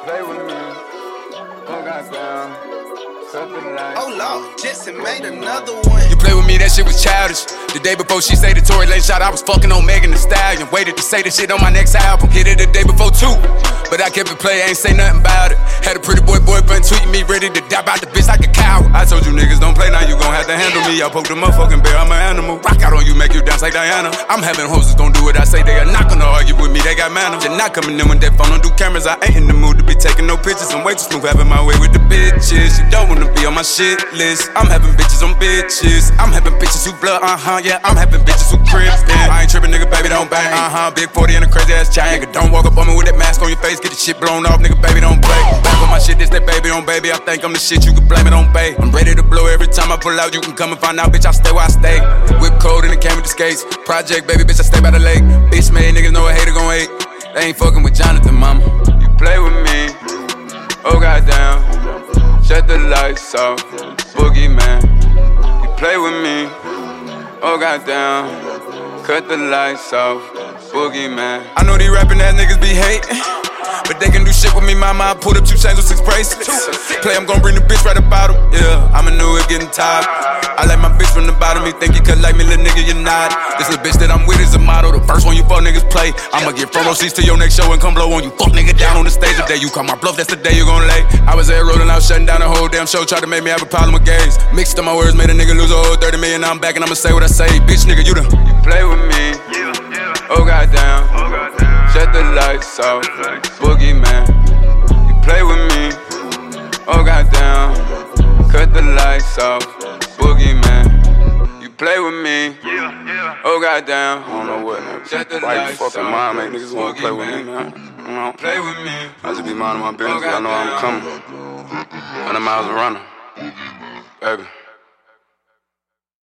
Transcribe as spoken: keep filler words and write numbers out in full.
play with me. Oh, goddamn. Oh Lord, Jetson made another one. You play with me, that shit was childish. The day before she say the Tory Lane shot, I was fucking on Megan Thee Stallion. Waited to say the shit on my next album. Hit it the day before too, but I kept it play, ain't say nothing about it. Had a pretty boy boyfriend tweeting me, ready to die about the bitch like a coward. I told you niggas don't play, now you gon' have to handle me. I poked the motherfucking bear, I'm an animal. Rock out on you, make you dance like Diana. I'm having hoes gon' do what I say, they are not gonna argue with me, they got manners. You're not coming in with that phone, don't do cameras. I ain't in the mood to be taking no pictures. I'm way too smooth, having my way with the bitches. You don't wanna be on my shit list. I'm having bitches on bitches. I'm having bitches who blood, uh-huh, yeah. I'm having bitches who crips, yeah. I ain't tripping, nigga, baby, don't bang. Uh-huh, big forty and a crazy ass chain. Nigga, don't walk up on me with that mask on your face. Get the shit blown off, nigga, baby, don't break. Back on my shit, this that baby on baby. I think I'm the shit, you can blame it on bae. I'm ready to blow every time I pull out. You can come and find out, bitch, I stay where I stay. Whip cold and it came with the skates. Project, baby, bitch, I stay by the lake. Bitch made, niggas know a hater gon' hate. They ain't fucking with Jonathan, mama. You play with me. Oh, goddamn. Shut the lights off, boogeyman. You play with me, oh goddamn. Cut the lights off, boogeyman. I know these rapping ass niggas be hating, but they can do shit with me, mama. I pulled up two chains with six bracelets. Play, I'm gon' bring the bitch right about him. Yeah, I'm a new it getting tired. I like my bitch from the bottom. You think you could like me, little nigga, you're not. This little bitch that I'm with is a model. The first one you fuck niggas play. I'ma get front row seats to your next show and come blow on you. Fuck nigga down on the stage. The day you call my bluff, that's the day you gon' lay. I was there rolling out, shutting down the whole damn show. Tried to make me have a problem with gays. Mixed up my words, made a nigga lose a whole thirty million. Now I'm back and I'ma say what I say. Bitch nigga, you the You play with me, oh goddamn. Shut the lights off, boogeyman. You play with me, oh goddamn. Cut the lights off, boogeyman. You play with me, oh goddamn. I don't know what, man. Shut the Why you lights fucking off, mind, man? Niggas wanna play with me, man. You know? Play with me, I just be minding my business, I know I'm coming. Hundred miles a runner, baby.